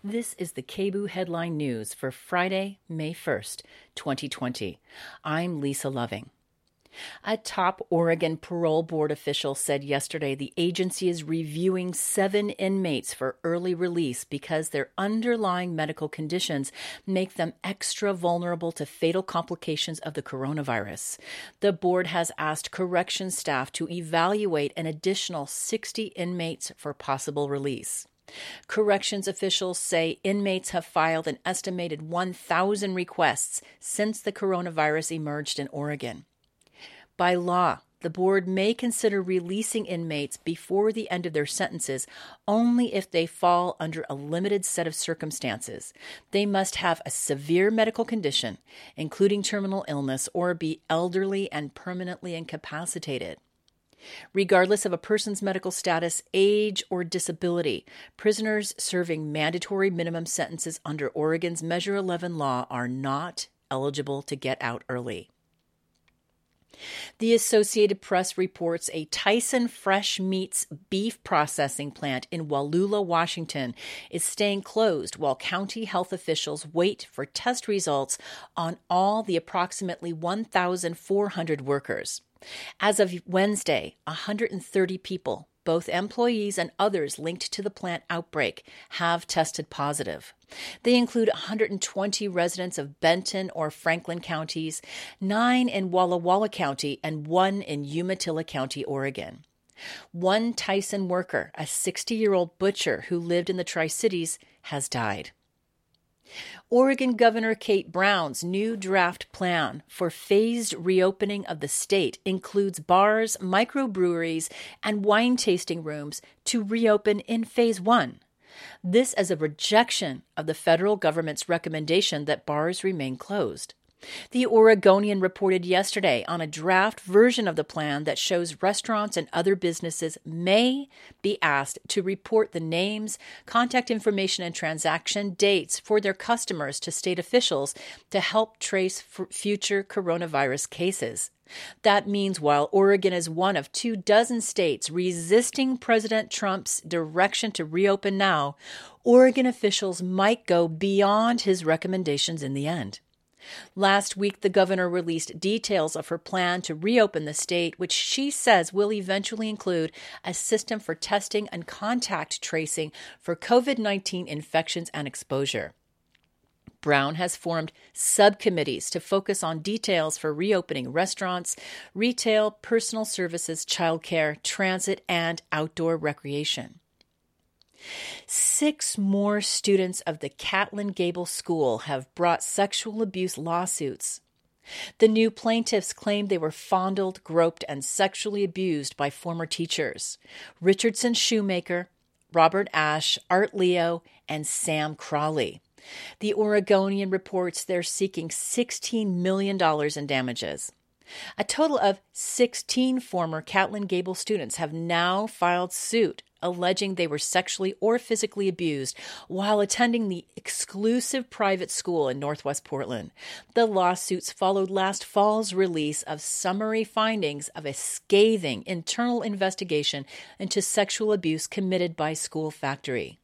This is the KBOO Headline News for Friday, May 1st, 2020. I'm Lisa Loving. A top Oregon parole board official said yesterday the agency is reviewing 7 inmates for early release because their underlying medical conditions make them extra vulnerable to fatal complications of the coronavirus. The board has asked corrections staff to evaluate an additional 60 inmates for possible release. Corrections officials say inmates have filed an estimated 1,000 requests since the coronavirus emerged in Oregon. By law, the board may consider releasing inmates before the end of their sentences only if they fall under a limited set of circumstances. They must have a severe medical condition, including terminal illness, or be elderly and permanently incapacitated. Regardless of a person's medical status, age, or disability, prisoners serving mandatory minimum sentences under Oregon's Measure 11 law are not eligible to get out early. The Associated Press reports a Tyson Fresh Meats beef processing plant in Wallula, Washington, is staying closed while county health officials wait for test results on all the approximately 1,400 workers. As of Wednesday, 130 people, both employees and others linked to the plant outbreak, have tested positive. They include 120 residents of Benton or Franklin counties, 9 in Walla Walla County, and 1 in Umatilla County, Oregon. One Tyson worker, a 60-year-old butcher who lived in the Tri-Cities, has died. Oregon Governor Kate Brown's new draft plan for phased reopening of the state includes bars, microbreweries, and wine tasting rooms to reopen in Phase 1. This as a rejection of the federal government's recommendation that bars remain closed. The Oregonian reported yesterday on a draft version of the plan that shows restaurants and other businesses may be asked to report the names, contact information, and transaction dates for their customers to state officials to help trace future coronavirus cases. That means while Oregon is one of 24 states resisting President Trump's direction to reopen now, Oregon officials might go beyond his recommendations in the end. Last week, the governor released details of her plan to reopen the state, which she says will eventually include a system for testing and contact tracing for COVID-19 infections and exposure. Brown has formed subcommittees to focus on details for reopening restaurants, retail, personal services, childcare, transit, and outdoor recreation. 6 more students of the Catlin Gable School have brought sexual abuse lawsuits. The new plaintiffs claim they were fondled, groped, and sexually abused by former teachers: Richardson Shoemaker, Robert Ash, Art Leo, and Sam Crawley. The Oregonian reports they're seeking $16 million in damages. A total of 16 former Catlin Gable students have now filed suit alleging they were sexually or physically abused while attending the exclusive private school in Northwest Portland. The lawsuits followed last fall's release of summary findings of a scathing internal investigation into sexual abuse committed by school faculty.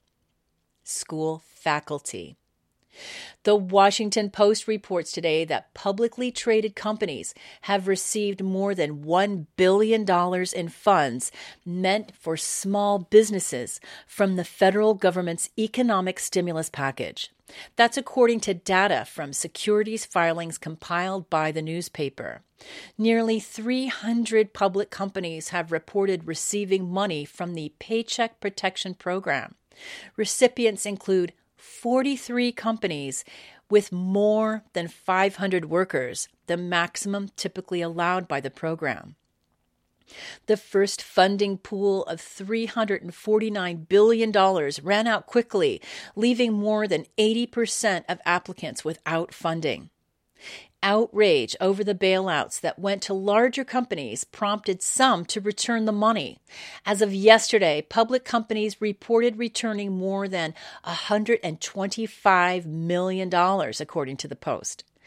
The Washington Post reports today that publicly traded companies have received more than $1 billion in funds meant for small businesses from the federal government's economic stimulus package. That's according to data from securities filings compiled by the newspaper. Nearly 300 public companies have reported receiving money from the Paycheck Protection Program. Recipients include 43 companies with more than 500 workers, the maximum typically allowed by the program. The first funding pool of $349 billion ran out quickly, leaving more than 80% of applicants without funding. Outrage over the bailouts that went to larger companies prompted some to return the money. As of yesterday, public companies reported returning more than $125 million, according to the Post.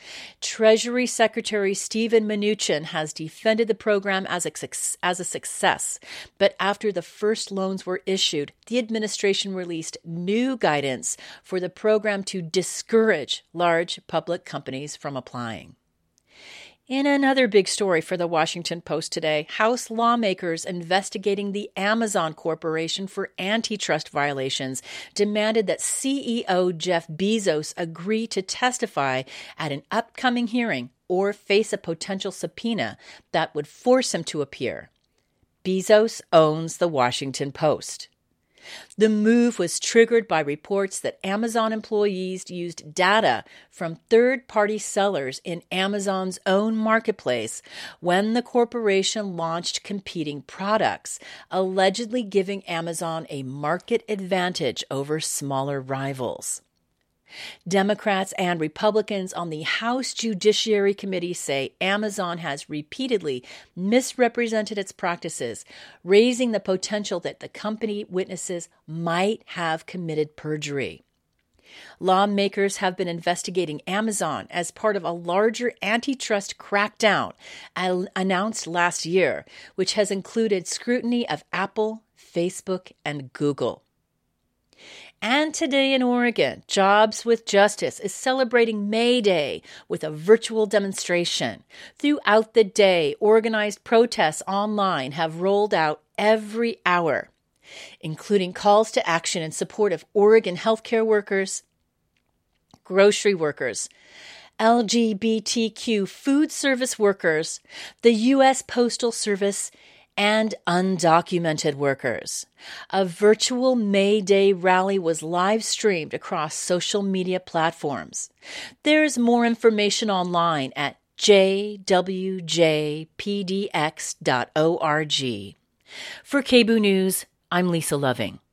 Treasury Secretary Steven Mnuchin has defended the program as a success, but after the first loans were issued, the administration released new guidance for the program to discourage large public companies from applying. In another big story for the Washington Post today, House lawmakers investigating the Amazon Corporation for antitrust violations demanded that CEO Jeff Bezos agree to testify at an upcoming hearing or face a potential subpoena that would force him to appear. Bezos owns the Washington Post. The move was triggered by reports that Amazon employees used data from third-party sellers in Amazon's own marketplace when the corporation launched competing products, allegedly giving Amazon a market advantage over smaller rivals. Democrats and Republicans on the House Judiciary Committee say Amazon has repeatedly misrepresented its practices, raising the potential that the company witnesses might have committed perjury. Lawmakers have been investigating Amazon as part of a larger antitrust crackdown announced last year, which has included scrutiny of Apple, Facebook, and Google. And today in Oregon, Jobs with Justice is celebrating May Day with a virtual demonstration. Throughout the day, organized protests online have rolled out every hour, including calls to action in support of Oregon healthcare workers, grocery workers, LGBTQ food service workers, the U.S. Postal Service, and undocumented workers. A virtual May Day rally was live-streamed across social media platforms. There's more information online at jwjpdx.org. For KBOO News, I'm Lisa Loving.